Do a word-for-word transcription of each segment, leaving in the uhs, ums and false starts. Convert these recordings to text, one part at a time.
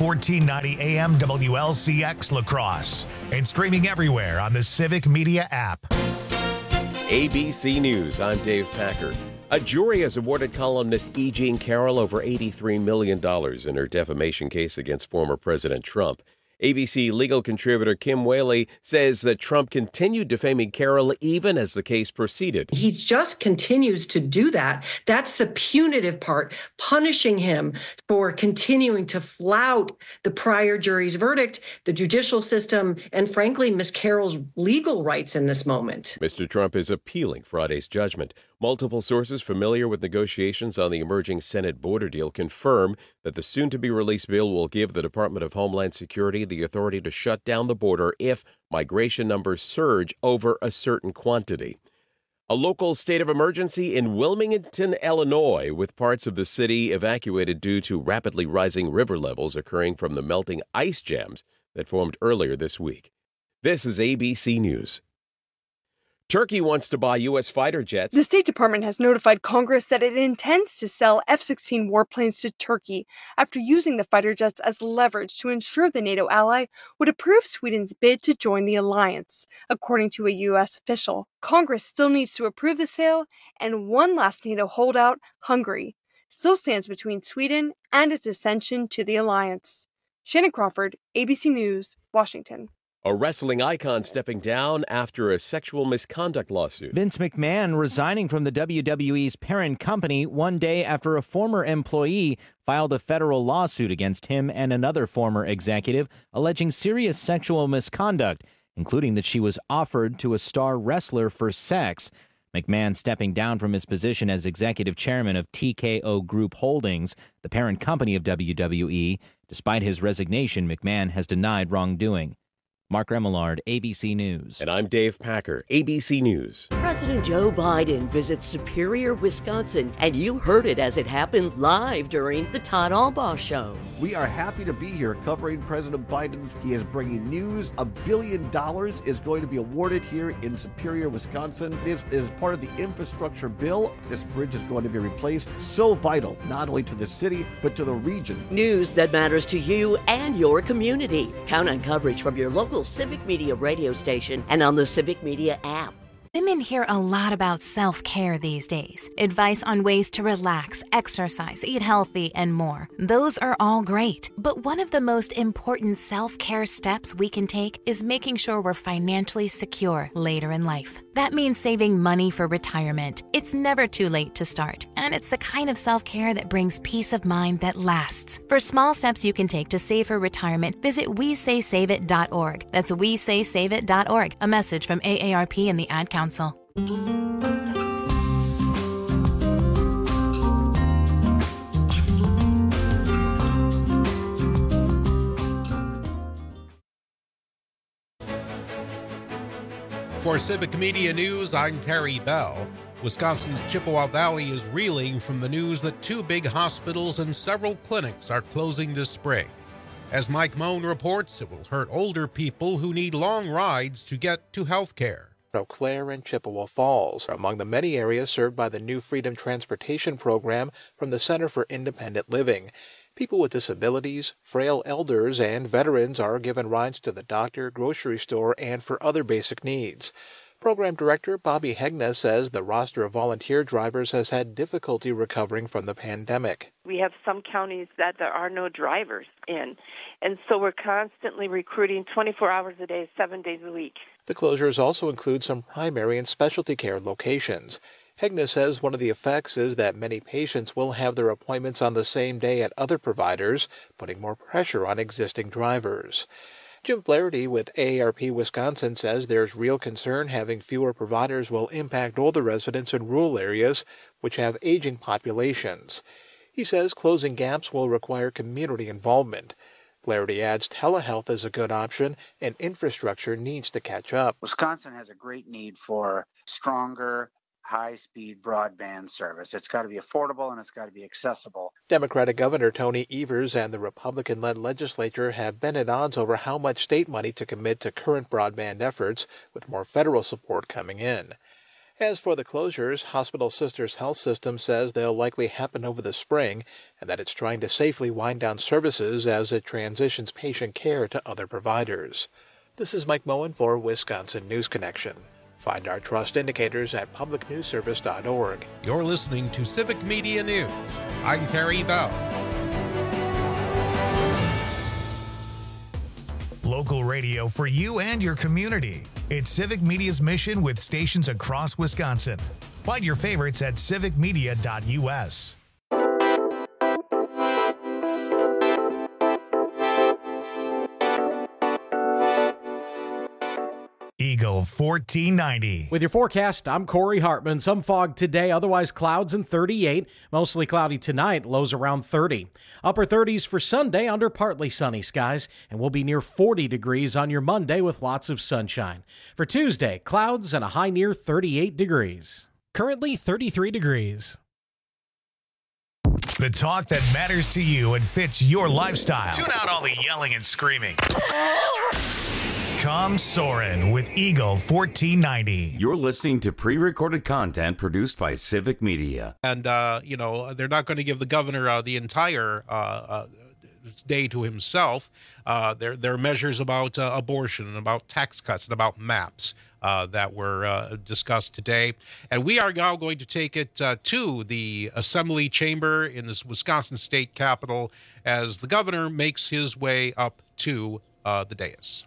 fourteen ninety A M W L C X La Crosse and streaming everywhere on the Civic Media app. A B C News, I'm Dave Packer. A jury has awarded columnist E. Jean Carroll over eighty-three million dollars in her defamation case against former President Trump. A B C legal contributor Kim Whaley says that Trump continued defaming Carroll even as the case proceeded. He just continues to do that. That's the punitive part, punishing him for continuing to flout the prior jury's verdict, the judicial system, and frankly, Miz Carroll's legal rights in this moment. Mister Trump is appealing Friday's judgment. Multiple sources familiar with negotiations on the emerging Senate border deal confirm that the soon-to-be-released bill will give the Department of Homeland Security the authority to shut down the border if migration numbers surge over a certain quantity. A local state of emergency in Wilmington, Illinois, with parts of the city evacuated due to rapidly rising river levels occurring from the melting ice jams that formed earlier this week. This is A B C News. Turkey wants to buy U S fighter jets. The State Department has notified Congress that it intends to sell F sixteen warplanes to Turkey after using the fighter jets as leverage to ensure the NATO ally would approve Sweden's bid to join the alliance, according to a U S official. Congress still needs to approve the sale, and one last NATO holdout, Hungary, still stands between Sweden and its ascension to the alliance. Shannon Crawford, A B C News, Washington. A wrestling icon stepping down after a sexual misconduct lawsuit. Vince McMahon resigning from the W W E's parent company one day after a former employee filed a federal lawsuit against him and another former executive alleging serious sexual misconduct, including that she was offered to a star wrestler for sex. McMahon stepping down from his position as executive chairman of T K O Group Holdings, the parent company of W W E. Despite his resignation, McMahon has denied wrongdoing. Mark Remillard, A B C News. And I'm Dave Packer, A B C News. President Joe Biden visits Superior, Wisconsin, and you heard it as it happened live during the Todd Albaugh Show. We are happy to be here covering President Biden. He is bringing news. A billion dollars is going to be awarded here in Superior, Wisconsin. It is part of the infrastructure bill. This bridge is going to be replaced. So vital, not only to the city, but to the region. News that matters to you and your community. Count on coverage from your local Civic Media radio station and on the Civic Media app. Women hear a lot about self-care these days. Advice on ways to relax, exercise, eat healthy, and more. Those are all great. But one of the most important self-care steps we can take is making sure we're financially secure later in life. That means saving money for retirement. It's never too late to start, and it's the kind of self-care that brings peace of mind that lasts. For small steps you can take to save for retirement, visit we say save it dot org. That's we say save it dot org. A message from A A R P and the Ad Council. For Civic Media News, I'm Terry Bell. Wisconsin's Chippewa Valley is reeling from the news that two big hospitals and several clinics are closing this spring. As Mike Moan reports, it will hurt older people who need long rides to get to health care. Eau Claire and Chippewa Falls are among the many areas served by the new Freedom Transportation Program from the Center for Independent Living. People with disabilities, frail elders, and veterans are given rides to the doctor, grocery store, and for other basic needs. Program Director Bobby Hegna says the roster of volunteer drivers has had difficulty recovering from the pandemic. We have some counties that there are no drivers in, and so we're constantly recruiting twenty-four hours a day, seven days a week. The closures also include some primary and specialty care locations. Hegna says one of the effects is that many patients will have their appointments on the same day at other providers, putting more pressure on existing drivers. Jim Flaherty with A A R P Wisconsin says there's real concern having fewer providers will impact older residents in rural areas, which have aging populations. He says closing gaps will require community involvement. Flaherty adds telehealth is a good option and infrastructure needs to catch up. Wisconsin has a great need for stronger, high-speed broadband service. It's got to be affordable and it's got to be accessible. Democratic Governor Tony Evers and the Republican-led legislature have been at odds over how much state money to commit to current broadband efforts, with more federal support coming in. As for the closures, Hospital Sisters Health System says they'll likely happen over the spring and that it's trying to safely wind down services as it transitions patient care to other providers. This is Mike Moen for Wisconsin News Connection. Find our trust indicators at public news service dot org. You're listening to Civic Media News. I'm Terry Bell. Local radio for you and your community. It's Civic Media's mission with stations across Wisconsin. Find your favorites at civic media dot u s. Eagle fourteen ninety. With your forecast, I'm Corey Hartman. Some fog today, otherwise clouds and thirty-eight. Mostly cloudy tonight, lows around thirty. Upper thirties for Sunday under partly sunny skies, and we'll be near forty degrees on your Monday with lots of sunshine. For Tuesday, clouds and a high near thirty-eight degrees. Currently thirty-three degrees. The talk that matters to you and fits your lifestyle. Tune out all the yelling and screaming. Come Soren with Eagle fourteen ninety. You're listening to pre-recorded content produced by Civic Media. And, uh, you know, they're not going to give the governor uh, the entire uh, uh, day to himself. Uh, there, there are measures about uh, abortion and about tax cuts and about maps uh, that were uh, discussed today. And we are now going to take it uh, to the Assembly Chamber in this Wisconsin State Capitol as the governor makes his way up to uh, the dais.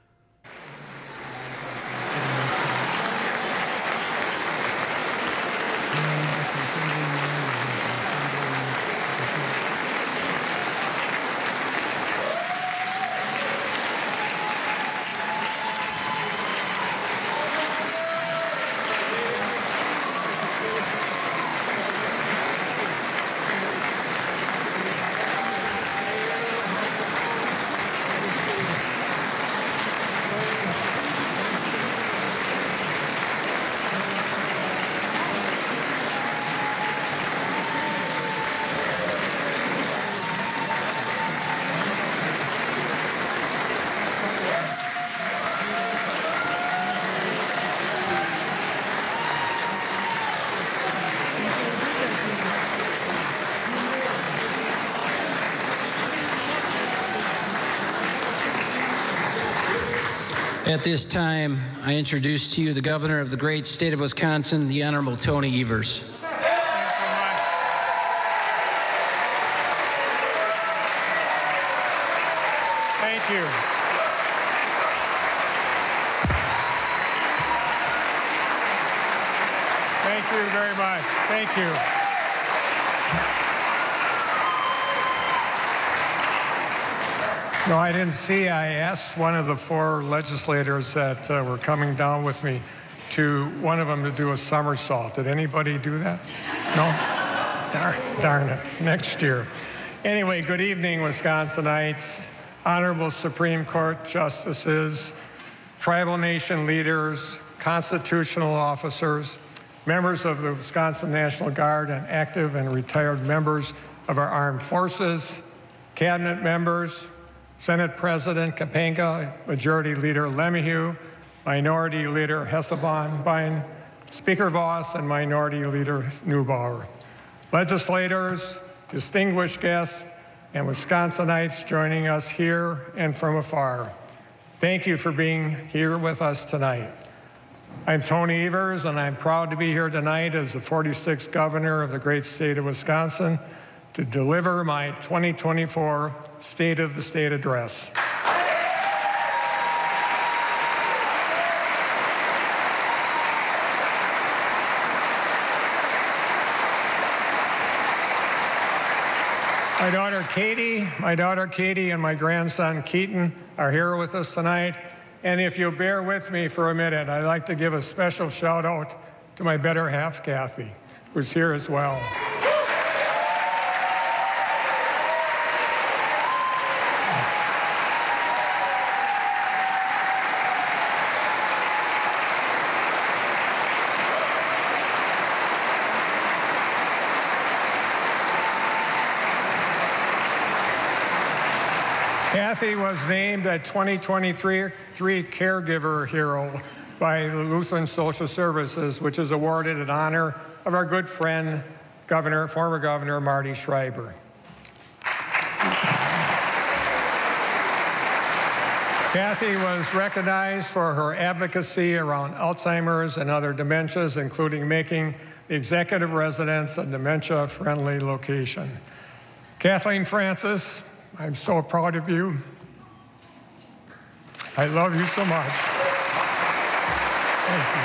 At this time, I introduce to you the governor of the great state of Wisconsin, the Honorable Tony Evers. Thank you. Thank you very much. Thank you. No, I didn't see. I asked one of the four legislators that uh, were coming down with me to one of them to do a somersault. Did anybody do that? No? Darn, darn it. Next year. Anyway, good evening, Wisconsinites, honorable Supreme Court justices, tribal nation leaders, constitutional officers, members of the Wisconsin National Guard, and active and retired members of our armed forces, cabinet members, Senate President Kapenga, Majority Leader Lemieux, Minority Leader Hesselbein, Speaker Voss, and Minority Leader Neubauer. Legislators, distinguished guests, and Wisconsinites joining us here and from afar. Thank you for being here with us tonight. I'm Tony Evers, and I'm proud to be here tonight as the forty-sixth governor of the great state of Wisconsin to deliver my twenty twenty-four State of the State Address. My daughter Katie, my daughter Katie and my grandson Keaton are here with us tonight. And if you'll bear with me for a minute, I'd like to give a special shout out to my better half, Kathy, who's here as well. Kathy was named a twenty twenty-three Caregiver Hero by the Lutheran Social Services, which is awarded in honor of our good friend, Governor, former Governor Marty Schreiber. Kathy was recognized for her advocacy around Alzheimer's and other dementias, including making the executive residence a dementia-friendly location. Kathleen Francis, I'm so proud of you. I love you so much. Thank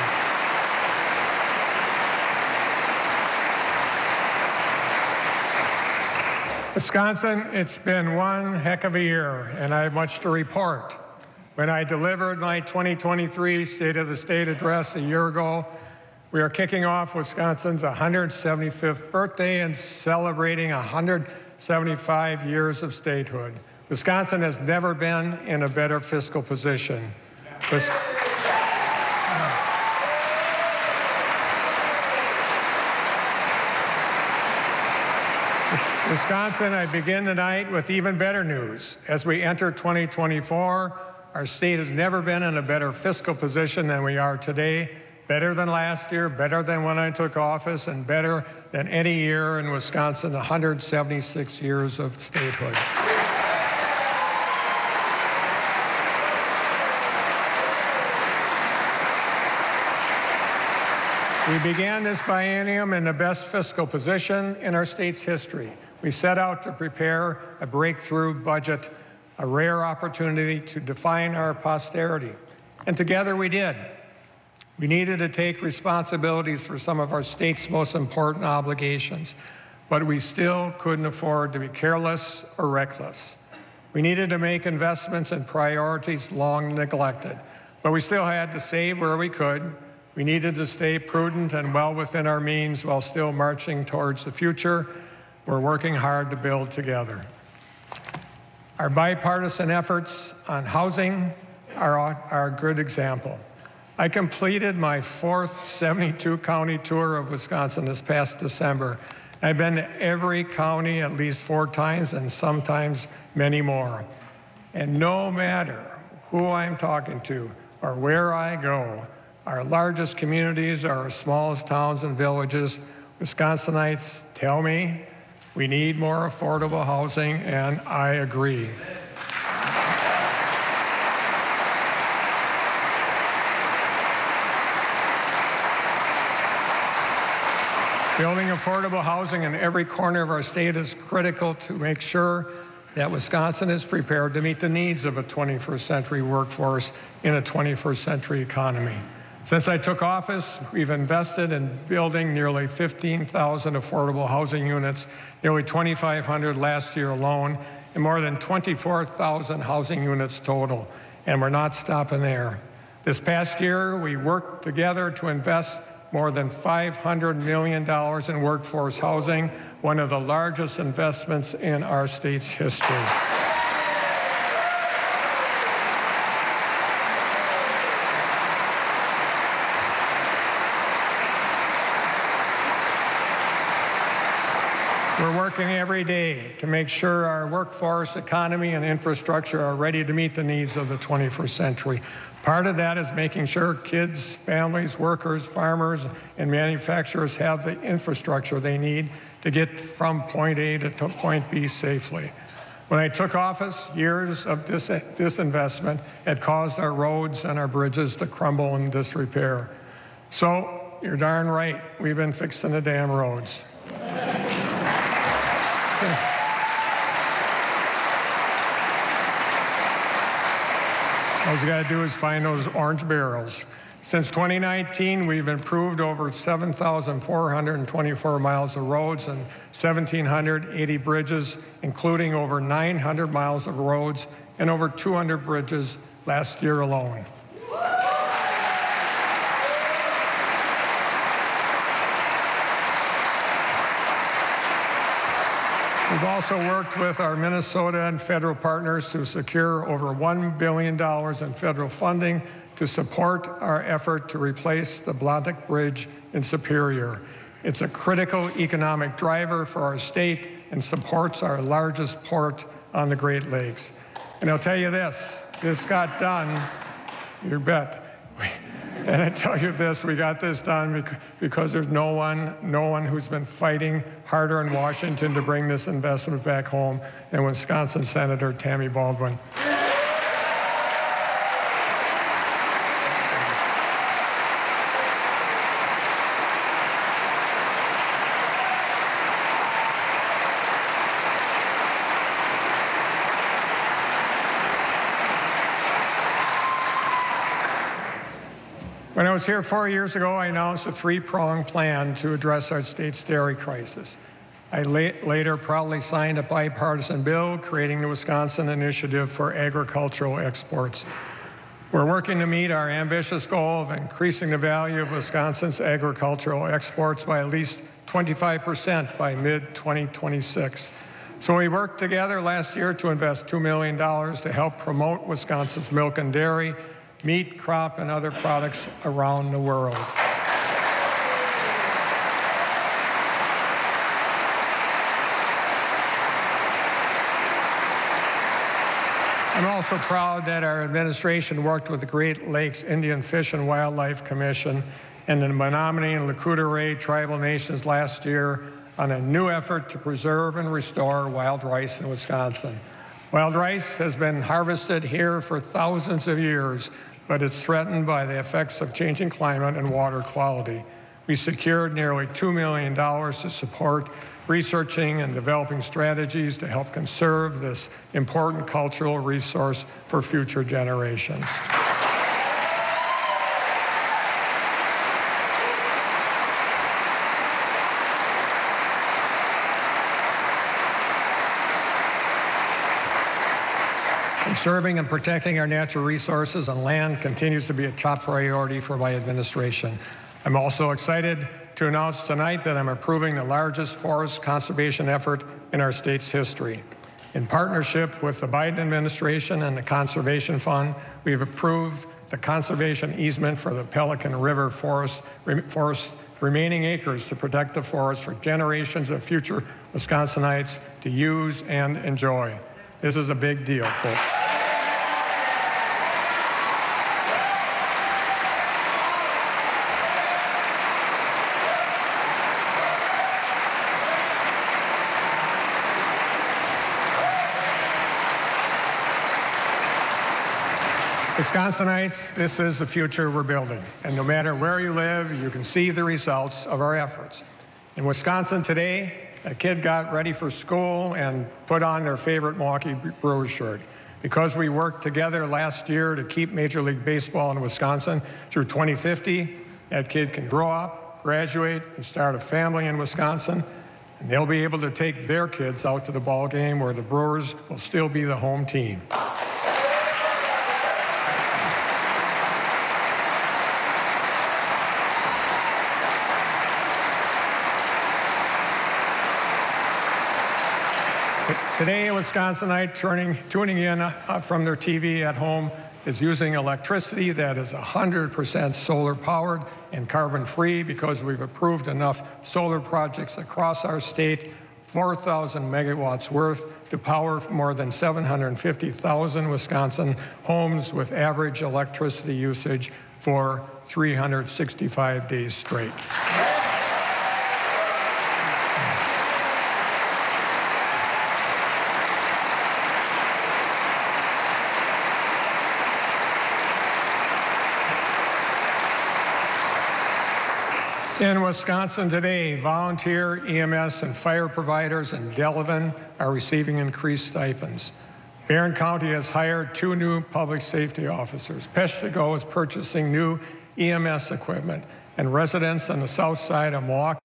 you. Wisconsin, it's been one heck of a year, and I have much to report. When I delivered my twenty twenty-three State of the State address a year ago, we are kicking off Wisconsin's one hundred seventy-fifth birthday and celebrating one hundred seventy-five years of statehood. Wisconsin has never been in a better fiscal position. Wis- Wisconsin, I begin tonight with even better news. As we enter twenty twenty-four, our state has never been in a better fiscal position than we are today. Better than last year, better than when I took office, and better than any year in Wisconsin, one hundred seventy-six years of statehood. We began this biennium in the best fiscal position in our state's history. We set out to prepare a breakthrough budget, a rare opportunity to define our posterity. And together we did. We needed to take responsibilities for some of our state's most important obligations, but we still couldn't afford to be careless or reckless. We needed to make investments in priorities long neglected, but we still had to save where we could. We needed to stay prudent and well within our means while still marching towards the future we're working hard to build together. Our bipartisan efforts on housing are, are a good example. I completed my fourth seventy-two county tour of Wisconsin this past December. I've been to every county at least four times and sometimes many more. And no matter who I'm talking to or where I go, our largest communities are our smallest towns and villages. Wisconsinites tell me we need more affordable housing, and I agree. Building affordable housing in every corner of our state is critical to make sure that Wisconsin is prepared to meet the needs of a twenty-first century workforce in a twenty-first century economy. Since I took office, we've invested in building nearly fifteen thousand affordable housing units, nearly twenty-five hundred last year alone, and more than twenty-four thousand housing units total. And we're not stopping there. This past year, we worked together to invest more than five hundred million dollars in workforce housing, one of the largest investments in our state's history. We're working every day to make sure our workforce, economy, and infrastructure are ready to meet the needs of the twenty-first century. Part of that is making sure kids, families, workers, farmers, and manufacturers have the infrastructure they need to get from point A to point B safely. When I took office, years of dis disinvestment had caused our roads and our bridges to crumble in disrepair. So, you're darn right, we've been fixing the damn roads. All you got to do is find those orange barrels. Since twenty nineteen, we've improved over seven thousand four hundred twenty-four miles of roads and one thousand seven hundred eighty bridges, including over nine hundred miles of roads and over two hundred bridges last year alone. We've also worked with our Minnesota and federal partners to secure over one billion dollars in federal funding to support our effort to replace the Blodgett Bridge in Superior. It's a critical economic driver for our state and supports our largest port on the Great Lakes. And I'll tell you this, this got done, you bet. And I tell you this, we got this done because there's no one, no one who's been fighting harder in Washington to bring this investment back home than Wisconsin Senator Tammy Baldwin. When I was here four years ago, I announced a three-pronged plan to address our state's dairy crisis. I la- later proudly signed a bipartisan bill creating the Wisconsin Initiative for Agricultural Exports. We're working to meet our ambitious goal of increasing the value of Wisconsin's agricultural exports by at least twenty-five percent by mid twenty twenty-six. So we worked together last year to invest two million dollars to help promote Wisconsin's milk and dairy, meat, crop, and other products around the world. I'm also proud that our administration worked with the Great Lakes Indian Fish and Wildlife Commission and the Menominee and Lakota Ray tribal nations last year on a new effort to preserve and restore wild rice in Wisconsin. Wild rice has been harvested here for thousands of years, but it's threatened by the effects of changing climate and water quality. We secured nearly two million dollars to support researching and developing strategies to help conserve this important cultural resource for future generations. Conserving and protecting our natural resources and land continues to be a top priority for my administration. I'm also excited to announce tonight that I'm approving the largest forest conservation effort in our state's history. In partnership with the Biden administration and the Conservation Fund, we've approved the conservation easement for the Pelican River Forest, forest remaining acres to protect the forest for generations of future Wisconsinites to use and enjoy. This is a big deal, folks. Wisconsinites, this is the future we're building. And no matter where you live, you can see the results of our efforts. In Wisconsin today, a kid got ready for school and put on their favorite Milwaukee Brewers shirt. Because we worked together last year to keep Major League Baseball in Wisconsin through twenty fifty, that kid can grow up, graduate, and start a family in Wisconsin, and they'll be able to take their kids out to the ball game where the Brewers will still be the home team. Today, a Wisconsinite turning, tuning in uh, from their T V at home is using electricity that is one hundred percent solar powered and carbon free because we've approved enough solar projects across our state, four thousand megawatts worth, to power more than seven hundred fifty thousand Wisconsin homes with average electricity usage for three hundred sixty-five days straight. In Wisconsin today, volunteer E M S and fire providers in Delavan are receiving increased stipends. Barron County has hired two new public safety officers. Peshtigo is purchasing new E M S equipment, and residents on the south side of Milwaukee.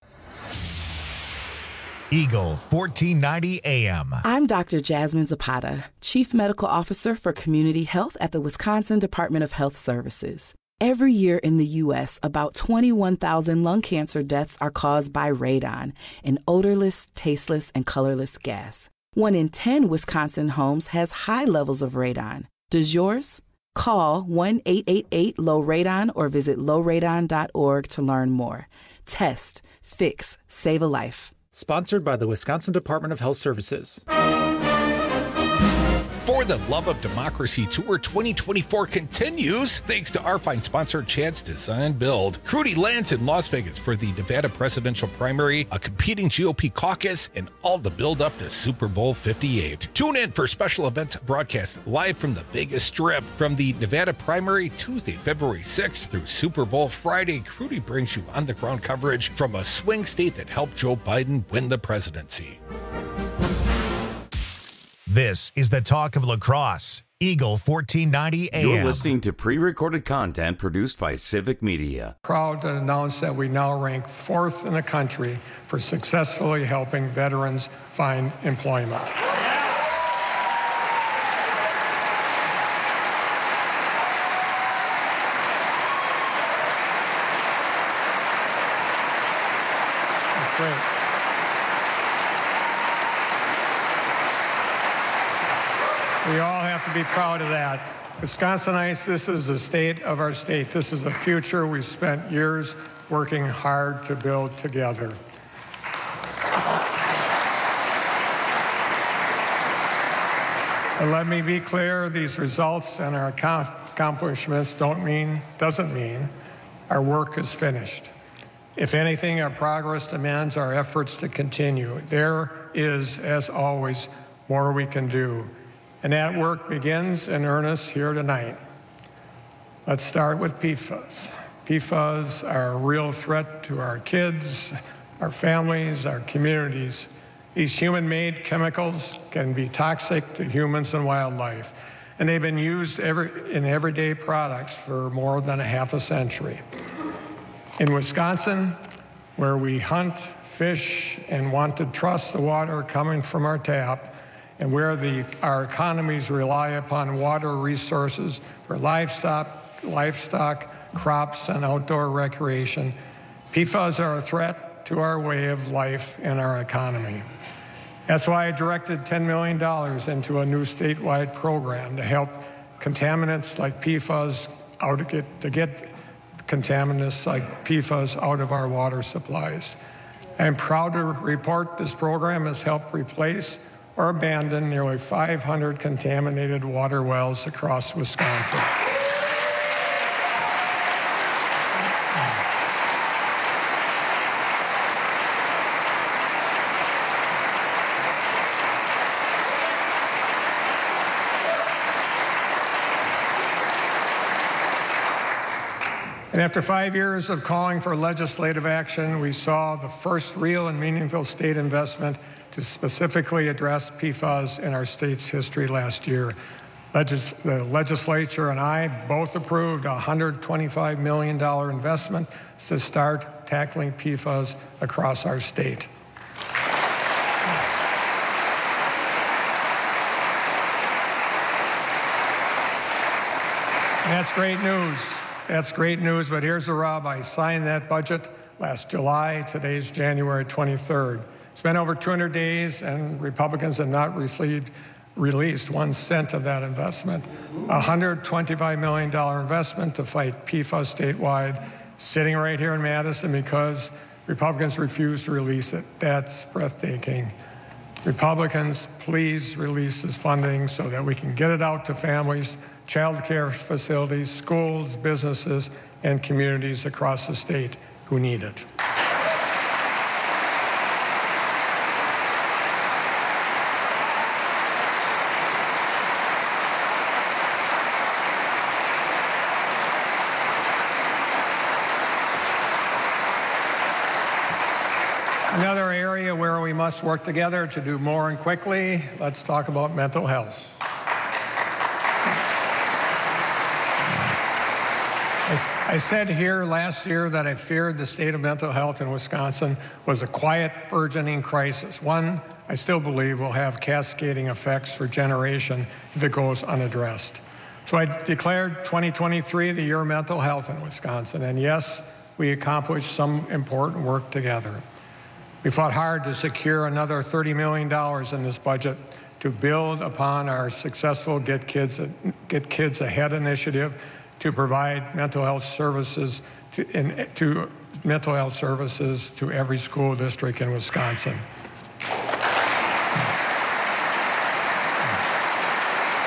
Eagle fourteen ninety A M. I'm Doctor Jasmine Zapata, Chief Medical Officer for Community Health at the Wisconsin Department of Health Services. Every year in the U S, about twenty-one thousand lung cancer deaths are caused by radon, an odorless, tasteless, and colorless gas. One in ten Wisconsin homes has high levels of radon. Does yours? Call one eight eight eight low radon or visit low radon dot org to learn more. Test, fix, save a life. Sponsored by the Wisconsin Department of Health Services. For the Love of Democracy Tour twenty twenty-four continues thanks to our fine sponsor, Chad's Design Build. Crudy lands in Las Vegas for the Nevada presidential primary, a competing G O P caucus, and all the build up to Super Bowl fifty-eight. Tune in for special events broadcast live from the Vegas Strip from the Nevada primary Tuesday, February sixth through Super Bowl Friday. Crudy brings you on the ground coverage from a swing state that helped Joe Biden win the presidency. This is the Talk of La Crosse, Eagle fourteen ninety A M. You're listening to pre-recorded content produced by Civic Media. Proud to announce that we now rank fourth in the country for successfully helping veterans find employment. That's great. We all have to be proud of that. Wisconsinites, this is the state of our state. This is the future we've spent years working hard to build together. But let me be clear, these results and our accomplishments don't mean, doesn't mean our work is finished. If anything, our progress demands our efforts to continue. There is, as always, more we can do. And that work begins in earnest here tonight. Let's start with P FAS. P FAS are a real threat to our kids, our families, our communities. These human-made chemicals can be toxic to humans and wildlife, and they've been used every, in everyday products for more than a half a century. In Wisconsin, where we hunt, fish, and want to trust the water coming from our tap, and where the, our economies rely upon water resources for livestock, livestock, crops, and outdoor recreation, P FAS are a threat to our way of life and our economy. That's why I directed ten million dollars into a new statewide program to help contaminants like P FAS out to get, to get contaminants like P FAS out of our water supplies. I'm proud to report this program has helped replace or abandon nearly five hundred contaminated water wells across Wisconsin. And after five years of calling for legislative action, we saw the first real and meaningful state investment to specifically address P FAS in our state's history last year. Legis- the legislature and I both approved a one hundred twenty-five million dollars investment to start tackling P FAS across our state. And that's great news. That's great news, but here's the rub. I signed that budget last July. Today's January twenty-third. It's been over two hundred days, and Republicans have not received, released one cent of that investment. A one hundred twenty-five million dollars investment to fight P FAS statewide, sitting right here in Madison because Republicans refuse to release it. That's breathtaking. Republicans, please release this funding so that we can get it out to families, child care facilities, schools, businesses, and communities across the state who need it. Another area where we must work together to do more and quickly, let's talk about mental health. I said here last year that I feared the state of mental health in Wisconsin was a quiet, burgeoning crisis, one I still believe will have cascading effects for generations if it goes unaddressed. So I declared twenty twenty-three the year of mental health in Wisconsin, and yes, we accomplished some important work together. We fought hard to secure another thirty million dollars in this budget to build upon our successful Get Kids, Get Kids Ahead initiative to provide mental health services to, in, to mental health services to every school district in Wisconsin.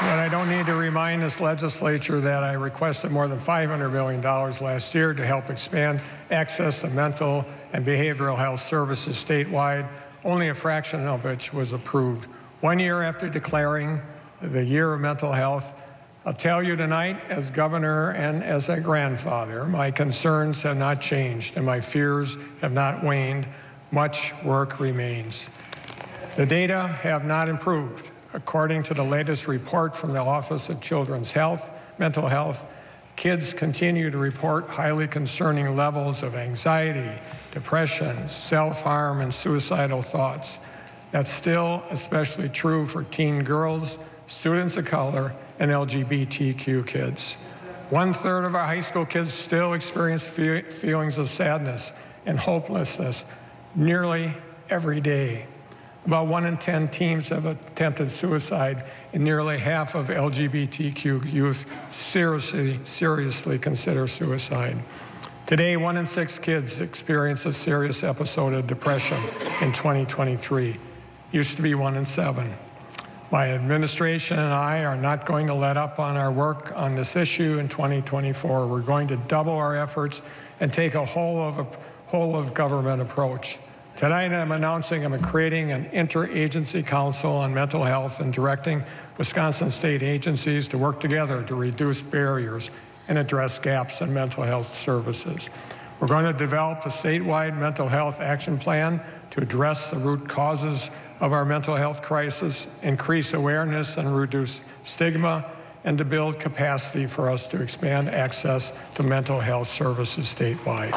But I don't need to remind this legislature that I requested more than five hundred million dollars last year to help expand access to mental and behavioral health services statewide, only a fraction of which was approved. One year after declaring the year of mental health, I'll tell you tonight, as governor and as a grandfather, my concerns have not changed and my fears have not waned. Much work remains. The data have not improved. According to the latest report from the Office of Children's Health, Mental Health, kids continue to report highly concerning levels of anxiety, depression, self-harm, and suicidal thoughts. That's still especially true for teen girls, students of color, and L G B T Q kids. One third of our high school kids still experience fe- feelings of sadness and hopelessness nearly every day. About one in ten teens have attempted suicide, and nearly half of L G B T Q youth seriously, seriously consider suicide. Today, one in six kids experience a serious episode of depression in twenty twenty-three. Used to be one in seven. My administration and I are not going to let up on our work on this issue in twenty twenty-four. We're going to double our efforts and take a whole of a whole of government approach. Tonight I'm announcing I'm creating an interagency council on mental health and directing Wisconsin state agencies to work together to reduce barriers and address gaps in mental health services. We're going to develop a statewide mental health action plan to address the root causes of our mental health crisis, increase awareness and reduce stigma, and to build capacity for us to expand access to mental health services statewide.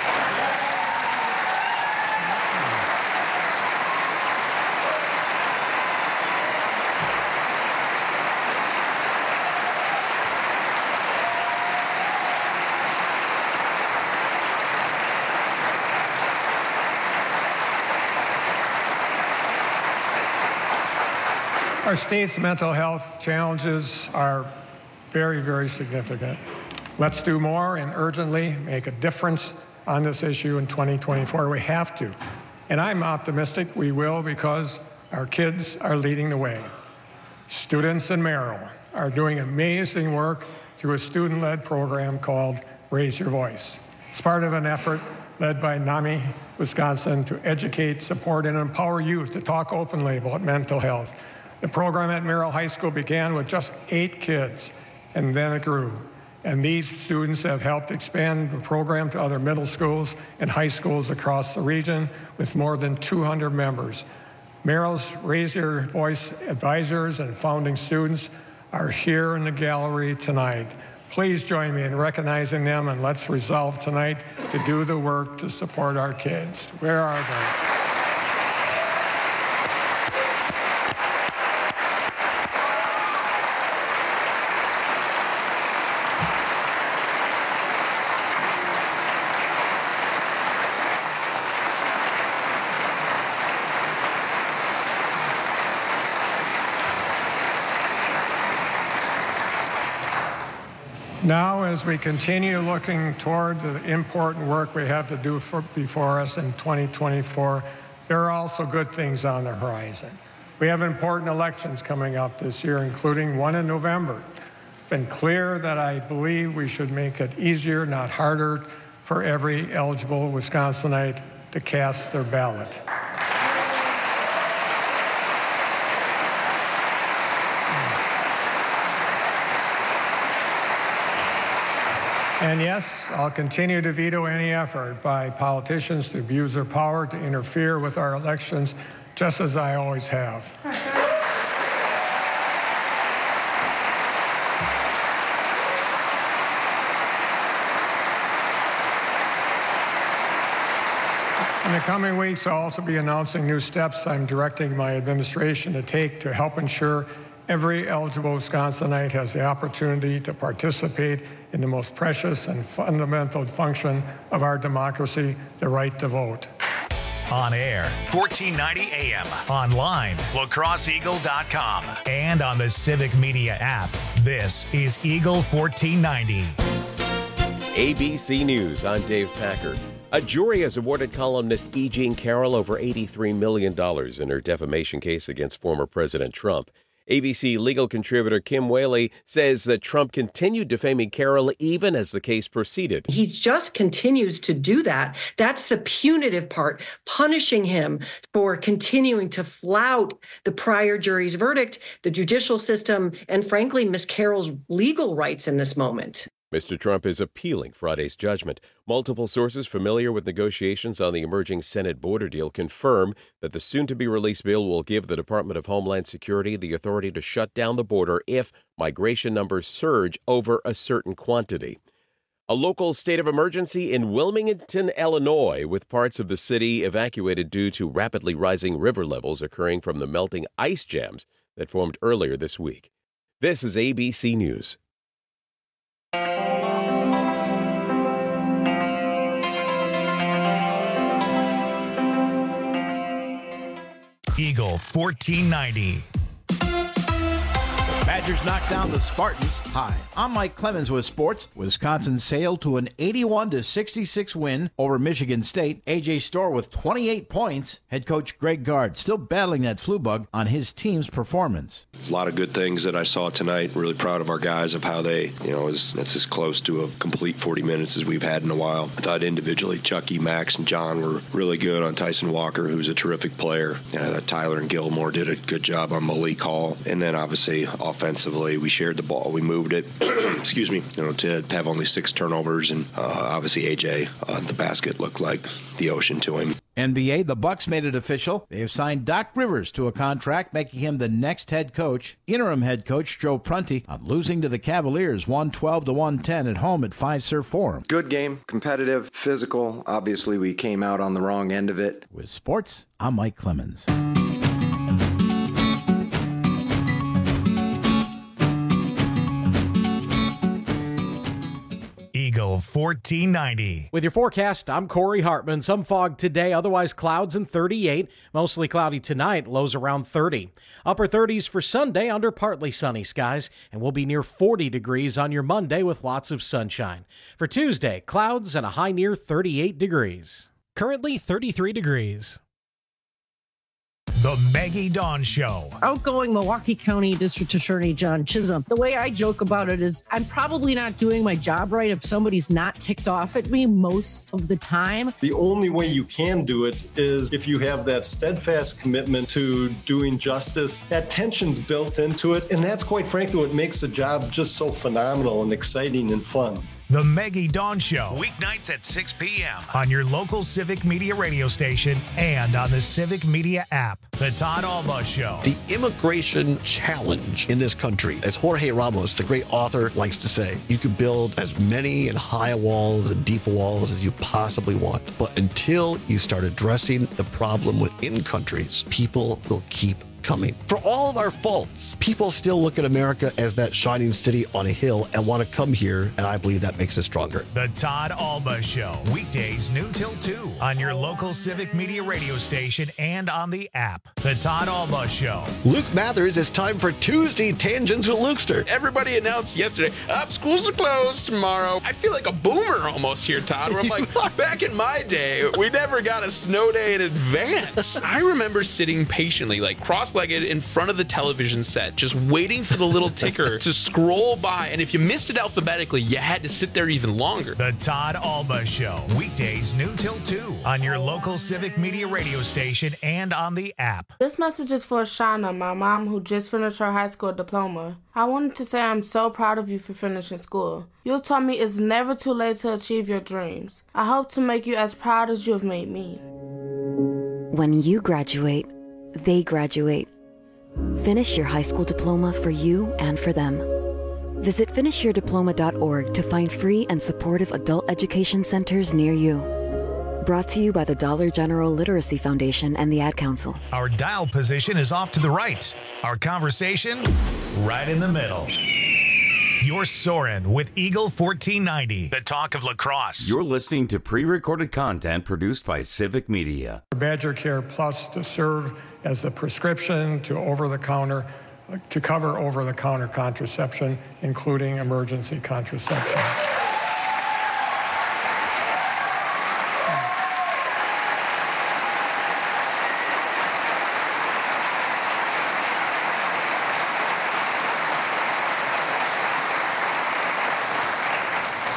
Our state's mental health challenges are very, very significant. Let's do more and urgently make a difference on this issue in twenty twenty-four. We have to. And I'm optimistic we will because our kids are leading the way. Students in Merrill are doing amazing work through a student-led program called Raise Your Voice. It's part of an effort led by NAMI Wisconsin to educate, support, and empower youth to talk openly about mental health. The program at Merrill High School began with just eight kids, and then it grew. And these students have helped expand the program to other middle schools and high schools across the region with more than two hundred members. Merrill's Raise Your Voice advisors and founding students are here in the gallery tonight. Please join me in recognizing them, and let's resolve tonight to do the work to support our kids. Where are they? Now, as we continue looking toward the important work we have to do for, before us in twenty twenty-four, there are also good things on the horizon. We have important elections coming up this year, including one in November. It's been clear that I believe we should make it easier, not harder, for every eligible Wisconsinite to cast their ballot. And yes, I'll continue to veto any effort by politicians to abuse their power to interfere with our elections, just as I always have. In the coming weeks, I'll also be announcing new steps I'm directing my administration to take to help ensure every eligible Wisconsinite has the opportunity to participate in the most precious and fundamental function of our democracy, the right to vote. On air, fourteen ninety A M, online, la crosse eagle dot com, and on the Civic Media app. This is Eagle fourteen ninety. A B C News, I'm Dave Packer. A jury has awarded columnist E. Jean Carroll over eighty-three million dollars in her defamation case against former President Trump. A B C legal contributor Kim Whaley says that Trump continued defaming Carroll even as the case proceeded. He just continues to do that. That's the punitive part, punishing him for continuing to flout the prior jury's verdict, the judicial system, and frankly, Miz Carroll's legal rights in this moment. Mister Trump is appealing Friday's judgment. Multiple sources familiar with negotiations on the emerging Senate border deal confirm that the soon-to-be-released bill will give the Department of Homeland Security the authority to shut down the border if migration numbers surge over a certain quantity. A local state of emergency in Wilmington, Illinois, with parts of the city evacuated due to rapidly rising river levels occurring from the melting ice jams that formed earlier this week. This is A B C News. Eagle fourteen ninety. Badgers knocked down the Spartans. Hi, I'm Mike Clemens with sports. Wisconsin sailed to an eighty-one to sixty-six win over Michigan State. A J Storr with twenty-eight points. Head coach Greg Gard still battling that flu bug on his team's performance. A lot of good things that I saw tonight. Really proud of our guys of how they, you know, is that's as close to a complete forty minutes as we've had in a while. I thought individually Chucky, Max, and John were really good on Tyson Walker, who's a terrific player. And I thought Tyler and Gilmore did a good job on Malik Hall. And then obviously offensively, we shared the ball, we moved it. Excuse me, you know, to have only six turnovers, and uh, obviously A J, uh, the basket looked like the ocean to him. N B A, the Bucks made it official. They have signed Doc Rivers to a contract, making him the next head coach. Interim head coach Joe Prunty on losing to the Cavaliers one twelve to one ten at home at Fiserv Forum. Good game, competitive, physical. Obviously, we came out on the wrong end of it. With sports, I'm Mike Clemens. Eagle fourteen ninety. With your forecast, I'm Corey Hartman. Some fog today, otherwise clouds and thirty-eight. Mostly cloudy tonight, lows around thirty. Upper thirties for Sunday under partly sunny skies, and we'll be near forty degrees on your Monday with lots of sunshine. For Tuesday, clouds and a high near thirty-eight degrees. Currently thirty-three degrees. The Maggie Dawn Show. Outgoing Milwaukee County District Attorney John Chisholm. The way I joke about it is I'm probably not doing my job right if somebody's not ticked off at me most of the time. The only way you can do it is if you have that steadfast commitment to doing justice. That tension's built into it, and that's quite frankly what makes the job just so phenomenal and exciting and fun. The Maggie Dawn Show, weeknights at six p.m. on your local Civic Media radio station and on the Civic Media app. The Todd Alba Show. The immigration challenge in this country, as Jorge Ramos, the great author, likes to say, you can build as many and high walls and deep walls as you possibly want. But until you start addressing the problem within countries, people will keep coming. For all of our faults, people still look at America as that shining city on a hill and want to come here, and I believe that makes us stronger. The Todd Alba Show, weekdays noon till two on your local Civic Media radio station and on the app. The Todd Alba Show. Luke Mathers, it's time for Tuesday Tangents with Lukester. Everybody announced yesterday, up, schools are closed tomorrow. I feel like a boomer almost here, Todd, where I'm like, back in my day, we never got a snow day in advance. I remember sitting patiently, like cross legged in front of the television set, just waiting for the little ticker to scroll by. And if you missed it alphabetically, you had to sit there even longer. The Todd Alba Show, weekdays noon till two on your local Civic Media radio station and on the app. This message is for Shauna, my mom, who just finished her high school diploma. I wanted to say I'm so proud of you for finishing school. You taught me it's never too late to achieve your dreams. I hope to make you as proud as you have made me. When you graduate, they graduate. Finish your high school diploma for you and for them. Visit finish your diploma dot org to find free and supportive adult education centers near you. Brought to you by the Dollar General Literacy Foundation and the Ad Council. Our dial position is off to the right. Our conversation, right in the middle. You're soaring with Eagle fourteen ninety, the talk of lacrosse. You're listening to pre-recorded content produced by Civic Media. Badger Care Plus to serve as the prescription to over-the-counter, to cover over-the-counter contraception, including emergency contraception.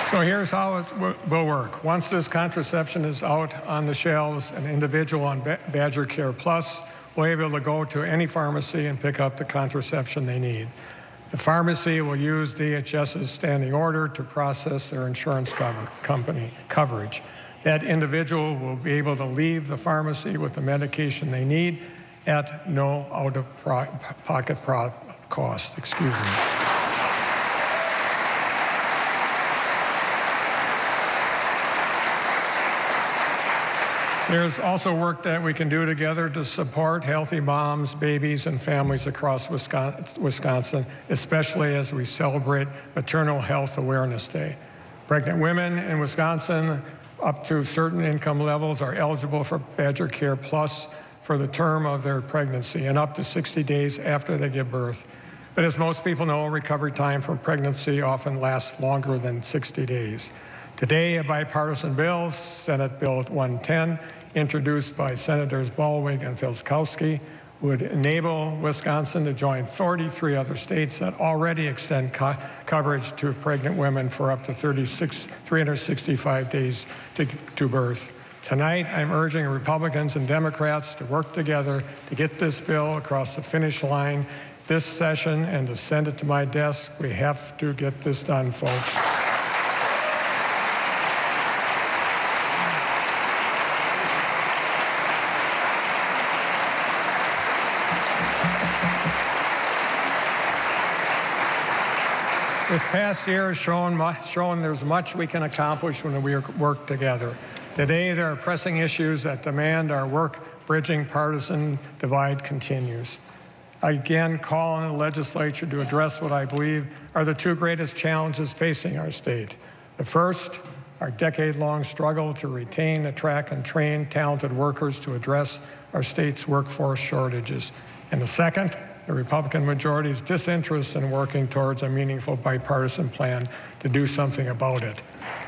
So here's how it will work. Once this contraception is out on the shelves, an individual on Badger Care Plus will be able to go to any pharmacy and pick up the contraception they need. The pharmacy will use DHS's standing order to process their insurance cover, company coverage. That individual will be able to leave the pharmacy with the medication they need at no out-of-pocket cost. Excuse me. There's also work that we can do together to support healthy moms, babies, and families across Wisconsin, especially as we celebrate Maternal Health Awareness Day. Pregnant women in Wisconsin up to certain income levels are eligible for Badger Care Plus for the term of their pregnancy and up to sixty days after they give birth. But as most people know, recovery time from pregnancy often lasts longer than sixty days. Today, a bipartisan bill, Senate Bill one ten, introduced by Senators Ballweg and Filzkowski, would enable Wisconsin to join forty-three other states that already extend co coverage to pregnant women for up to thirty-six, three hundred sixty-five days to, to birth. Tonight, I'm urging Republicans and Democrats to work together to get this bill across the finish line this session and to send it to my desk. We have to get this done, folks. This past year has shown, shown there's much we can accomplish when we work together. Today, there are pressing issues that demand our work. Bridging partisan divide continues. I again call on the legislature to address what I believe are the two greatest challenges facing our state. The first, our decade-long struggle to retain, attract, and train talented workers to address our state's workforce shortages. And the second, the Republican majority's disinterest in working towards a meaningful bipartisan plan to do something about it.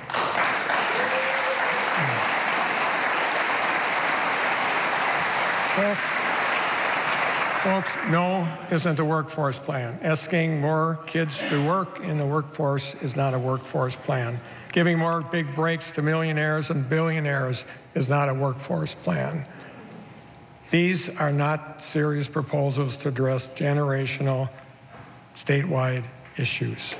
Folks, folks, no isn't a workforce plan. Asking more kids to work in the workforce is not a workforce plan. Giving more big breaks to millionaires and billionaires is not a workforce plan. These are not serious proposals to address generational, statewide issues.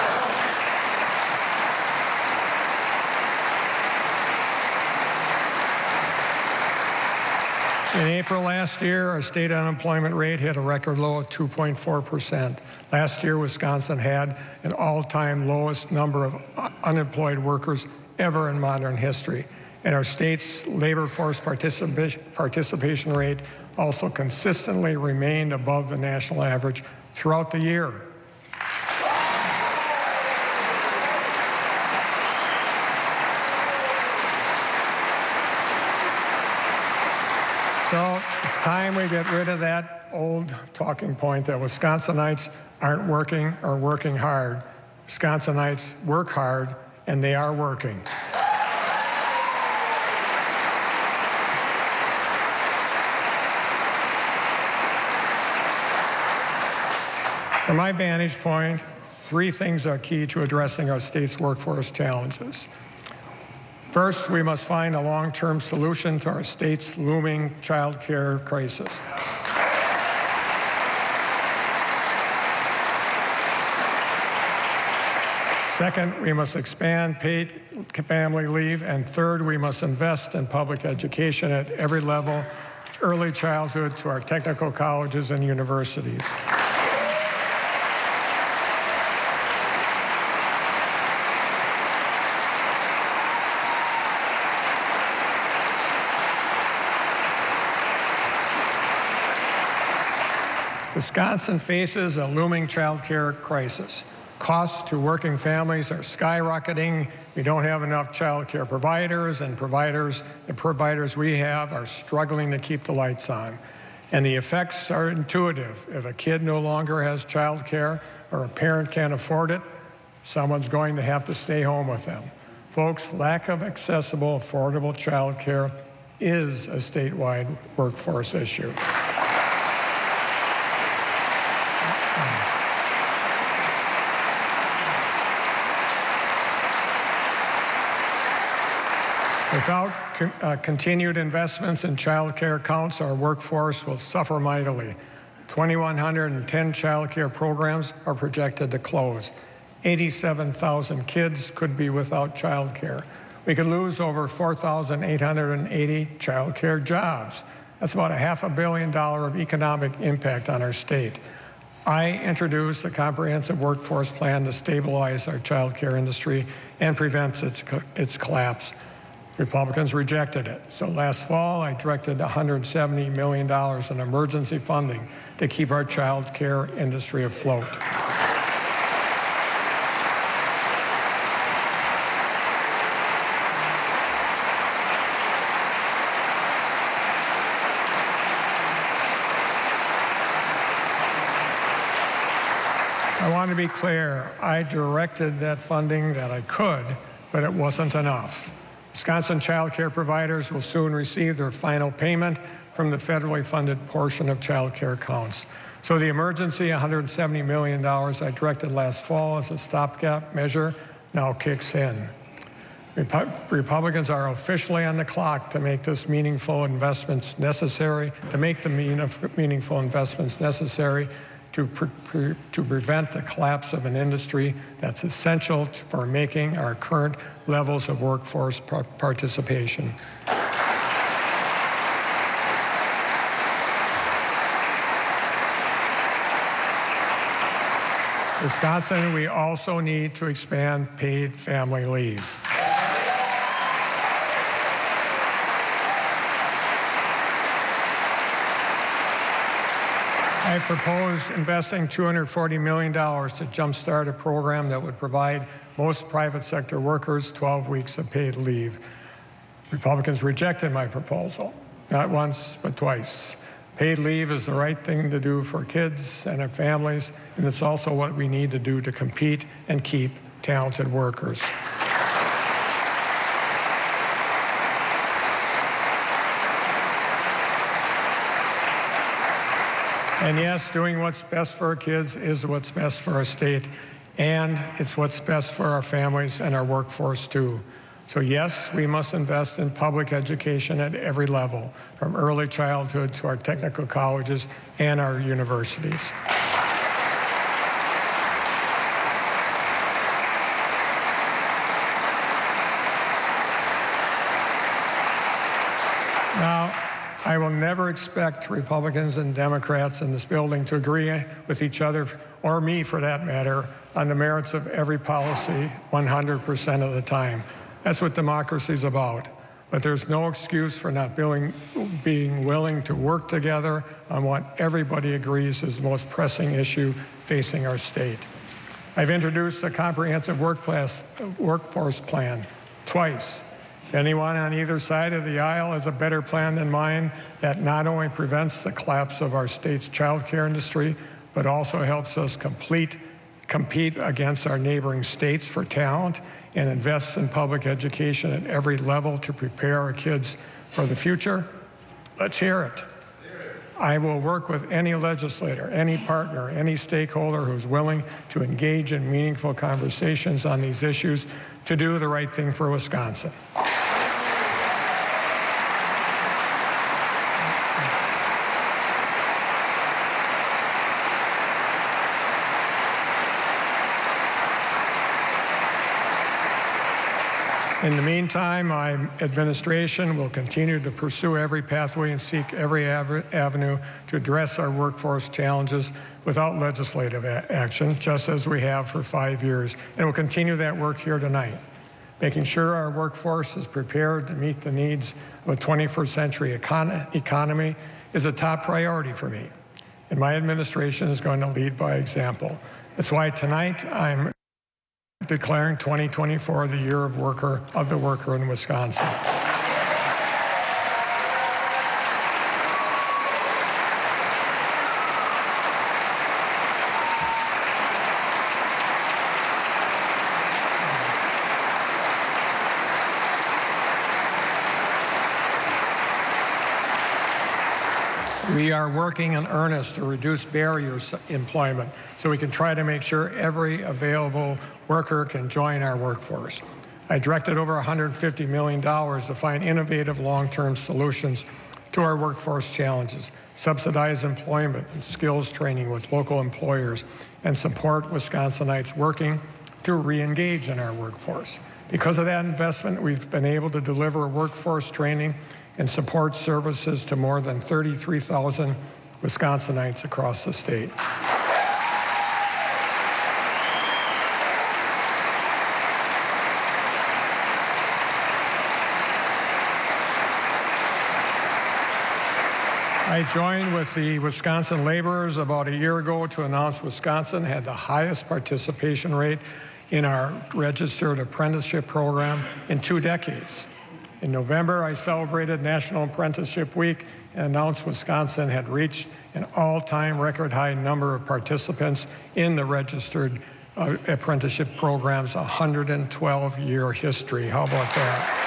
In April last year, our state unemployment rate hit a record low of two point four percent. Last year, Wisconsin had an all-time lowest number of unemployed workers ever in modern history. And our state's labor force participation, participation rate also consistently remained above the national average throughout the year. So it's time we get rid of that old talking point that Wisconsinites aren't working or working hard. Wisconsinites work hard, and they are working. From my vantage point, three things are key to addressing our state's workforce challenges. First, we must find a long-term solution to our state's looming child care crisis. Second, we must expand paid family leave. And third, we must invest in public education at every level, early childhood to our technical colleges and universities. Wisconsin faces a looming child care crisis. Costs to working families are skyrocketing. We don't have enough child care providers, and providers, the providers we have are struggling to keep the lights on. And the effects are intuitive. If a kid no longer has child care or a parent can't afford it, someone's going to have to stay home with them. Folks, lack of accessible, affordable child care is a statewide workforce issue. Without con- uh, continued investments in child care counts, our workforce will suffer mightily. two thousand one hundred ten child care programs are projected to close. eighty-seven thousand kids could be without child care. We could lose over four thousand eight hundred eighty child care jobs. That's about a half a billion dollar of economic impact on our state. I introduced a comprehensive workforce plan to stabilize our child care industry and prevent its, its collapse. Republicans rejected it. So last fall, I directed one hundred seventy million dollars in emergency funding to keep our child care industry afloat. I want to be clear, I directed that funding that I could, but it wasn't enough. Wisconsin child care providers will soon receive their final payment from the federally funded portion of child care counts. So the emergency one hundred seventy million dollars I directed last fall as a stopgap measure now kicks in. Repu- Republicans are officially on the clock to make this meaningful investments necessary, to make the mean- meaningful investments necessary to, pre- pre- to prevent the collapse of an industry that's essential to, for making our current levels of workforce par- participation. Wisconsin, we also need to expand paid family leave. I proposed investing two hundred forty million dollars to jumpstart a program that would provide most private sector workers twelve weeks of paid leave. Republicans rejected my proposal, not once, but twice. Paid leave is the right thing to do for kids and their families, and it's also what we need to do to compete and keep talented workers. And yes, doing what's best for our kids is what's best for our state, and it's what's best for our families and our workforce too. So yes, we must invest in public education at every level, from early childhood to our technical colleges and our universities. Now, I will never expect Republicans and Democrats in this building to agree with each other, or me for that matter, on the merits of every policy one hundred percent of the time. That's what democracy is about. But there's no excuse for not being, being willing to work together on what everybody agrees is the most pressing issue facing our state. I've introduced a comprehensive workplace, workforce plan twice. If anyone on either side of the aisle has a better plan than mine that not only prevents the collapse of our state's child care industry, but also helps us complete, compete against our neighboring states for talent and invests in public education at every level to prepare our kids for the future, let's hear it. I will work with any legislator, any partner, any stakeholder who's willing to engage in meaningful conversations on these issues to do the right thing for Wisconsin. In the meantime, my administration will continue to pursue every pathway and seek every av- avenue to address our workforce challenges without legislative a- action, just as we have for five years. And we'll continue that work here tonight. Making sure our workforce is prepared to meet the needs of a twenty-first century econ- economy is a top priority for me. And my administration is going to lead by example. That's why tonight I'm declaring twenty twenty-four the year of worker of the worker in Wisconsin. We are working in earnest to reduce barriers to employment so we can try to make sure every available worker can join our workforce. I directed over one hundred fifty million dollars to find innovative long-term solutions to our workforce challenges, subsidize employment and skills training with local employers, and support Wisconsinites working to re-engage in our workforce. Because of that investment, we've been able to deliver workforce training and support services to more than thirty-three thousand Wisconsinites across the state. I joined with the Wisconsin laborers about a year ago to announce Wisconsin had the highest participation rate in our registered apprenticeship program in two decades. In November, I celebrated National Apprenticeship Week and announced Wisconsin had reached an all-time record high number of participants in the registered uh, apprenticeship program's one hundred twelve year history. How about that?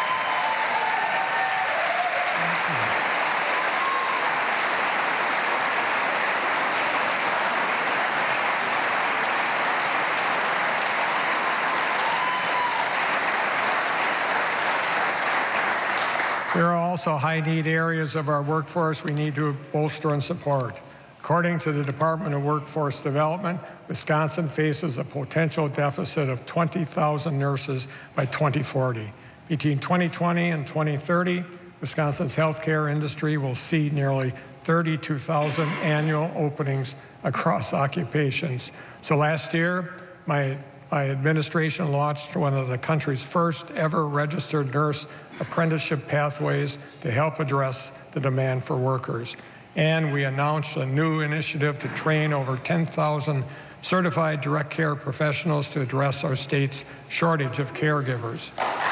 There are also high-need areas of our workforce we need to bolster and support. According to the Department of Workforce Development, Wisconsin faces a potential deficit of twenty thousand nurses by twenty forty. Between twenty twenty and twenty thirty, Wisconsin's healthcare industry will see nearly thirty-two thousand annual openings across occupations. So last year, my My administration launched one of the country's first ever registered nurse apprenticeship pathways to help address the demand for workers. And we announced a new initiative to train over ten thousand certified direct care professionals to address our state's shortage of caregivers.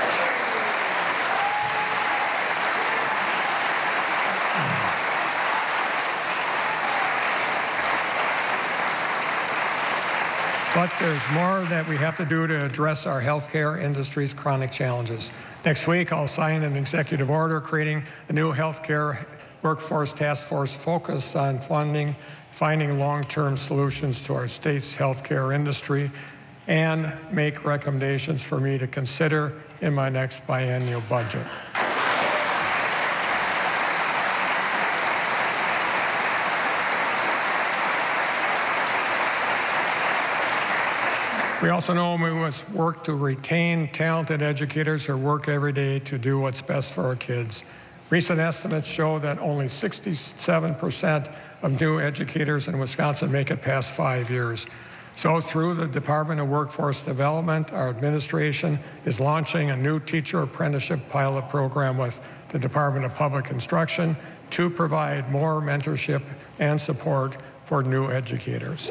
But there's more that we have to do to address our healthcare industry's chronic challenges. Next week, I'll sign an executive order creating a new healthcare workforce task force focused on funding, finding long-term solutions to our state's healthcare industry, and make recommendations for me to consider in my next biennial budget. We also know we must work to retain talented educators who work every day to do what's best for our kids. Recent estimates show that only sixty-seven percent of new educators in Wisconsin make it past five years. So through the Department of Workforce Development, our administration is launching a new teacher apprenticeship pilot program with the Department of Public Instruction to provide more mentorship and support for new educators.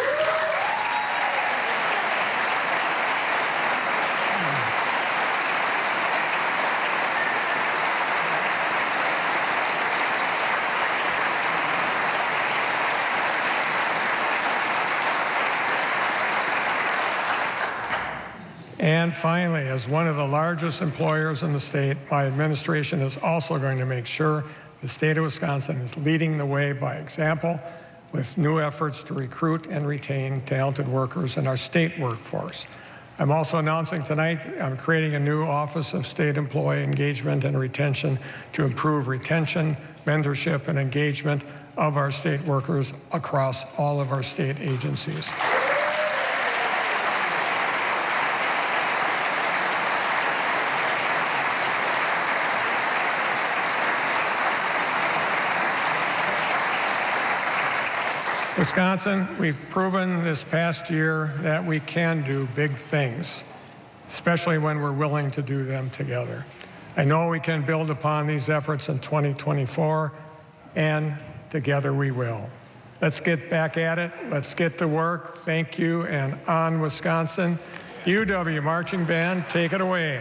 And finally, as one of the largest employers in the state, my administration is also going to make sure the state of Wisconsin is leading the way by example with new efforts to recruit and retain talented workers in our state workforce. I'm also announcing tonight I'm creating a new Office of State Employee Engagement and Retention to improve retention, mentorship, and engagement of our state workers across all of our state agencies. Wisconsin, we've proven this past year that we can do big things, especially when we're willing to do them together. I know we can build upon these efforts in twenty twenty-four, and together we will. Let's get back at it. Let's get to work. Thank you, and on Wisconsin. U W Marching Band, take it away.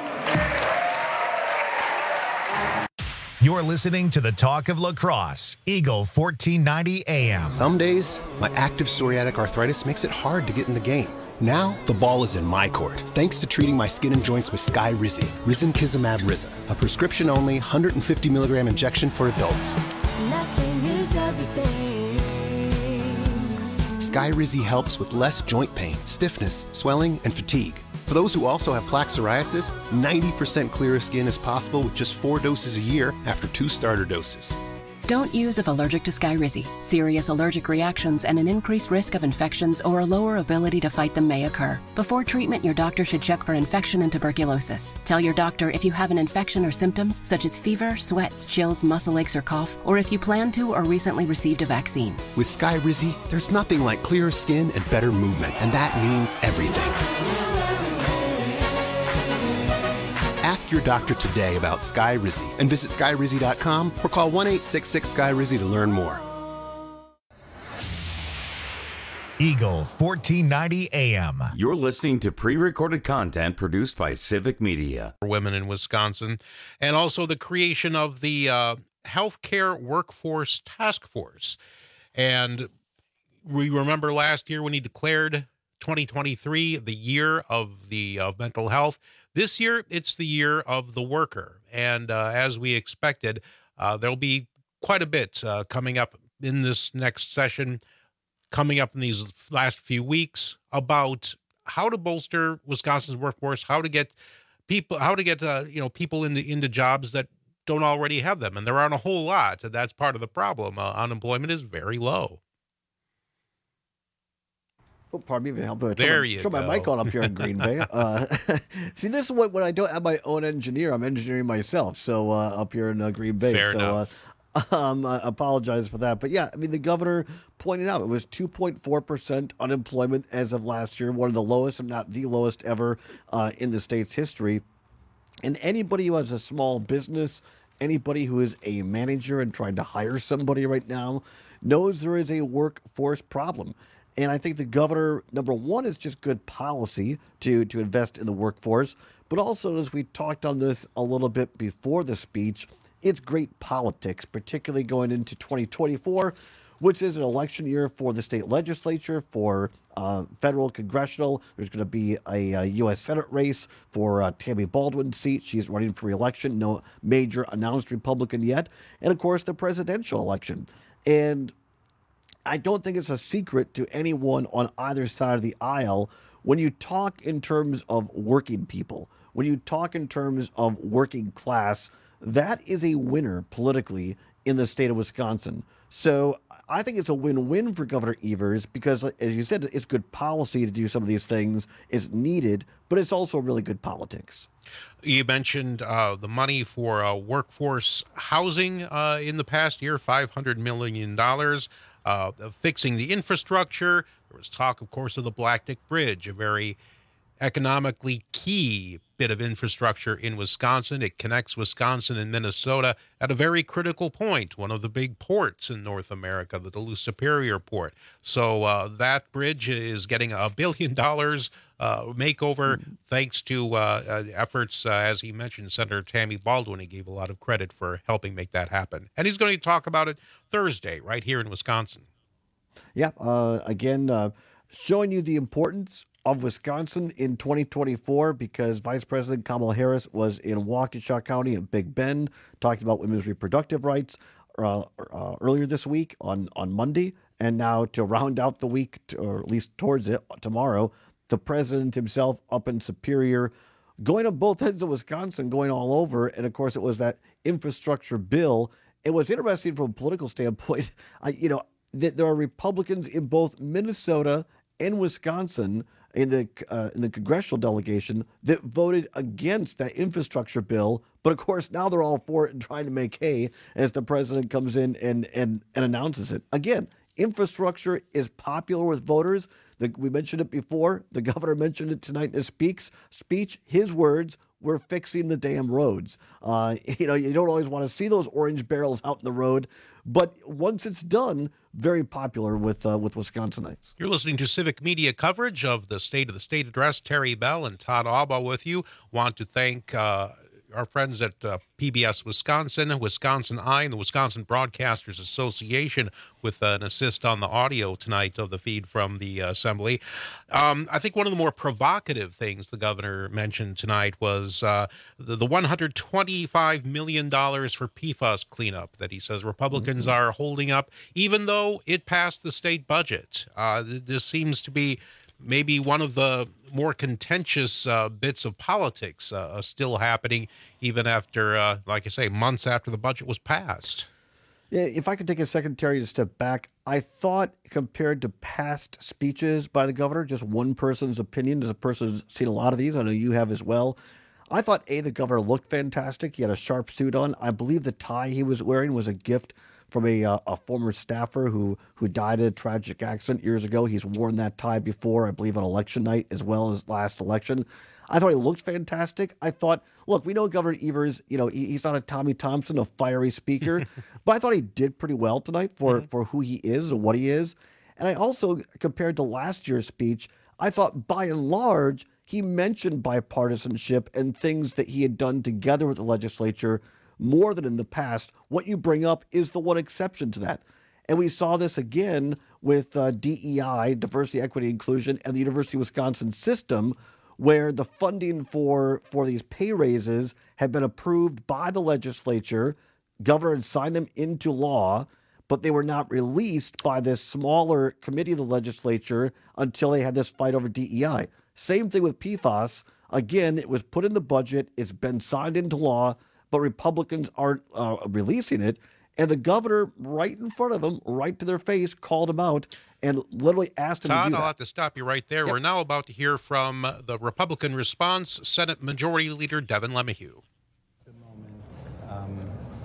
You're listening to the Talk of Lacrosse, Eagle fourteen ninety A M. Some days, my active psoriatic arthritis makes it hard to get in the game. Now, the ball is in my court, thanks to treating my skin and joints with Skyrizi, Risankizumab Riza, a prescription-only one hundred fifty milligram injection for adults. Nothing is everything. Skyrizi helps with less joint pain, stiffness, swelling, and fatigue. For For those who also have plaque psoriasis, ninety percent clearer skin is possible with just four doses a year after two starter doses. Don't use if allergic to Skyrizi. Serious allergic reactions and an increased risk of infections or a lower ability to fight them may occur. Before treatment, your doctor should check for infection and tuberculosis. Tell your doctor if you have an infection or symptoms such as fever, sweats, chills, muscle aches, or cough, or if you plan to or recently received a vaccine. With Skyrizi, there's nothing like clearer skin and better movement, and that means everything. Ask your doctor today about Skyrizi and visit Skyrizi dot com or call one eight six six Sky Rizi to learn more. Eagle fourteen ninety A M. You're listening to pre-recorded content produced by Civic Media. For women in Wisconsin, and also the creation of the uh, Healthcare Workforce Task Force. And we remember last year when he declared twenty twenty-three the year of the uh, mental health. This year, it's the year of the worker. And uh, as we expected, uh, there'll be quite a bit uh, coming up in this next session, coming up in these last few weeks, about how to bolster Wisconsin's workforce, how to get people, how to get uh, you know people into into jobs that don't already have them, and there aren't a whole lot. And that's part of the problem. Uh, unemployment is very low. Oh, pardon me. I'll put, there my, you turn go. my mic on up here in Green Bay. Uh, see, this is what when I don't have my own engineer, I'm engineering myself. So uh, up here in uh, Green Bay. Fair so, enough. Uh, um, I apologize for that. But yeah, I mean, the governor pointed out it was two point four percent unemployment as of last year, one of the lowest, if not the lowest ever uh, in the state's history. And anybody who has a small business, anybody who is a manager and trying to hire somebody right now knows there is a workforce problem. And I think the governor, number one, is just good policy to, to invest in the workforce. But also, as we talked on this a little bit before the speech, it's great politics, particularly going into twenty twenty-four, which is an election year for the state legislature, for uh, federal, congressional. There's going to be a, a U S Senate race for uh, Tammy Baldwin's seat. She's running for re-election. No major announced Republican yet. And, of course, the presidential election. And I don't think it's a secret to anyone on either side of the aisle when you talk in terms of working people, when you talk in terms of working class, that is a winner politically in the state of Wisconsin. So I think it's a win-win for Governor Evers because, as you said, it's good policy to do some of these things. It's needed, but it's also really good politics. You mentioned uh, the money for uh, workforce housing uh, in the past year, five hundred million dollars. Uh, fixing the infrastructure. There was talk, of course, of the Blackdick Bridge, a very economically key bit of infrastructure in Wisconsin. It connects Wisconsin and Minnesota at a very critical point, one of the big ports in North America, the Duluth Superior Port. So uh, that bridge is getting a billion dollars uh, makeover mm-hmm. thanks to uh, uh, efforts, uh, as he mentioned, Senator Tammy Baldwin. He gave a lot of credit for helping make that happen. And he's going to talk about it Thursday right here in Wisconsin. Yeah, uh, again, uh, showing you the importance of Wisconsin in twenty twenty-four because Vice President Kamala Harris was in Waukesha County in Big Bend talking about women's reproductive rights uh, uh, earlier this week on, on Monday. And now to round out the week, to, or at least towards it, tomorrow, the president himself up in Superior, going on both ends of Wisconsin, going all over. And, of course, it was that infrastructure bill. It was interesting from a political standpoint. I, you know, that there are Republicans in both Minnesota and Wisconsin in the uh, in the congressional delegation that voted against that infrastructure bill. But, of course, now they're all for it and trying to make hay as the president comes in and, and, and announces it. Again, infrastructure is popular with voters. The, we mentioned it before. The governor mentioned it tonight in his speaks, speech. His words, we're fixing the damn roads. Uh, you know, you don't always want to see those orange barrels out in the road. But once it's done, very popular with uh, with Wisconsinites. You're listening to Civic Media coverage of the State of the State Address. Terry Bell and Todd Alba with you. Want to thank uh, our friends at uh, P B S Wisconsin, Wisconsin Eye, and the Wisconsin Broadcasters Association with uh, an assist on the audio tonight of the feed from the uh, Assembly. Um, I think one of the more provocative things the governor mentioned tonight was uh, the, the one hundred twenty-five million dollars for P FAS cleanup that he says Republicans mm-hmm. are holding up, even though it passed the state budget. Uh, this seems to be maybe one of the more contentious uh, bits of politics uh, still happening, even after, uh, like I say, months after the budget was passed. Yeah, if I could take a second, Terry, to step back, I thought compared to past speeches by the governor, just one person's opinion, as a person who's seen a lot of these, I know you have as well, I thought, A, the governor looked fantastic. He had a sharp suit on. I believe the tie he was wearing was a gift from a uh, a former staffer who who died in a tragic accident years ago. He's worn that tie before, I believe, on election night as well as last election. I thought he looked fantastic. I thought, look, we know Governor Evers, you know, he, he's not a Tommy Thompson, a fiery speaker, but I thought he did pretty well tonight for, mm-hmm. for who he is and what he is. And I also, compared to last year's speech, I thought by and large, he mentioned bipartisanship and things that he had done together with the legislature more than in the past. What you bring up is the one exception to that. And we saw this again with uh, D E I, Diversity, Equity, Inclusion, and the University of Wisconsin system, where the funding for, for these pay raises had been approved by the legislature. Governor had signed them into law, but they were not released by this smaller committee of the legislature until they had this fight over D E I. Same thing with P FAS. Again, it was put in the budget. It's been signed into law, but Republicans aren't uh, releasing it. And the governor, right in front of them, right to their face, called them out and literally asked them Todd, to do that. I'll have to stop you right there. Yep. We're now about to hear from the Republican response, Senate Majority Leader Devin LeMahieu. Um,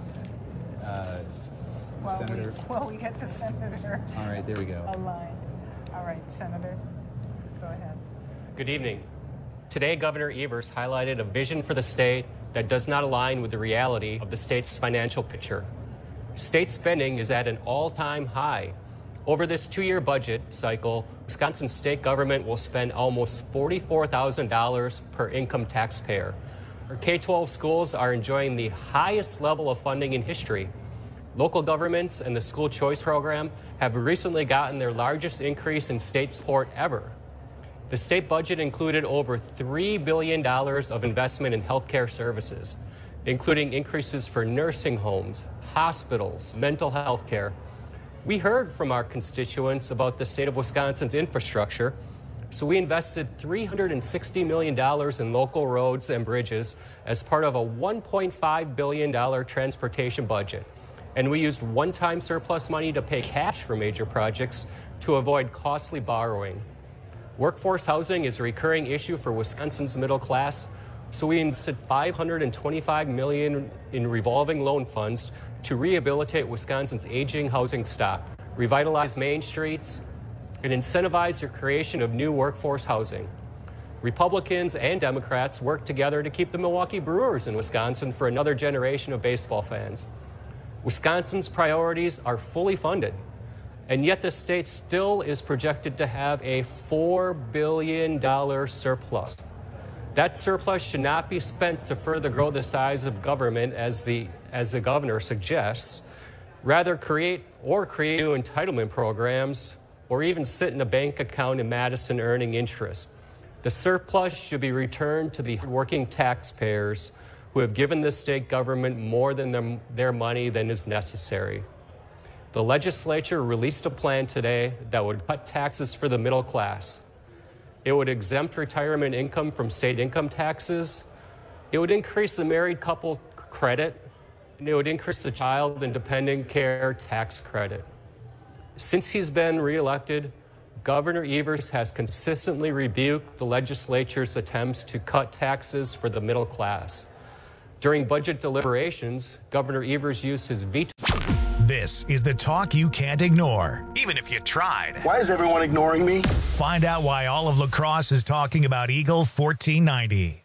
uh, well, Senator. We, well, we get the senator. All right, there we go. Aligned. All right, Senator, go ahead. Good evening. Today, Governor Evers highlighted a vision for the state that does not align with the reality of the state's financial picture. State spending is at an all-time high. Over this two-year budget cycle, Wisconsin state government will spend almost forty-four thousand dollars per income taxpayer. Our K twelve schools are enjoying the highest level of funding in history. Local governments and the school choice program have recently gotten their largest increase in state support ever. The state budget included over three billion dollars of investment in healthcare services, including increases for nursing homes, hospitals, mental health care. We heard from our constituents about the state of Wisconsin's infrastructure, so we invested three hundred sixty million dollars in local roads and bridges as part of a one point five billion dollars transportation budget. And we used one-time surplus money to pay cash for major projects to avoid costly borrowing. Workforce housing is a recurring issue for Wisconsin's middle class, so we invested five hundred twenty-five million dollars in revolving loan funds to rehabilitate Wisconsin's aging housing stock, revitalize main streets, and incentivize the creation of new workforce housing. Republicans and Democrats worked together to keep the Milwaukee Brewers in Wisconsin for another generation of baseball fans. Wisconsin's priorities are fully funded, and yet the state still is projected to have a four billion dollars surplus. That surplus should not be spent to further grow the size of government as the, as the governor suggests. Rather, create or create new entitlement programs or even sit in a bank account in Madison earning interest. The surplus should be returned to the working taxpayers who have given the state government more than their, their money than is necessary. The legislature released a plan today that would cut taxes for the middle class. It would exempt retirement income from state income taxes. It would increase the married couple credit, and it would increase the child and dependent care tax credit. Since he's been reelected, Governor Evers has consistently rebuked the legislature's attempts to cut taxes for the middle class. During budget deliberations, Governor Evers used his veto. This is the talk you can't ignore, even if you tried. Why is everyone ignoring me? Find out why all of La Crosse is talking about Eagle fourteen ninety.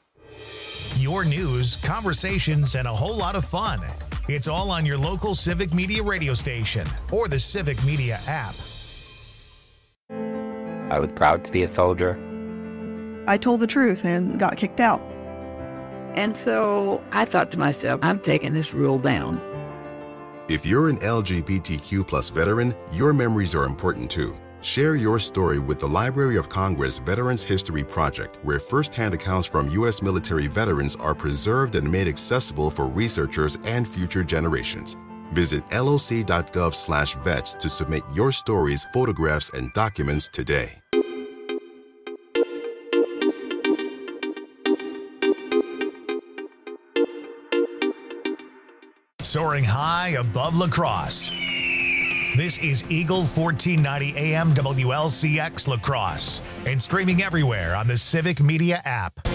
Your news, conversations, and a whole lot of fun. It's all on your local Civic Media radio station or the Civic Media app. I was proud to be a soldier. I told the truth and got kicked out. And so I thought to myself, I'm taking this rule down. If you're an L G B T Q plus veteran, your memories are important too. Share your story with the Library of Congress Veterans History Project, where first-hand accounts from U S military veterans are preserved and made accessible for researchers and future generations. Visit loc.gov slash vets to submit your stories, photographs, and documents today. soaring high above La Crosse. This is Eagle fourteen ninety A M W L C X La Crosse and streaming everywhere on the Civic Media app.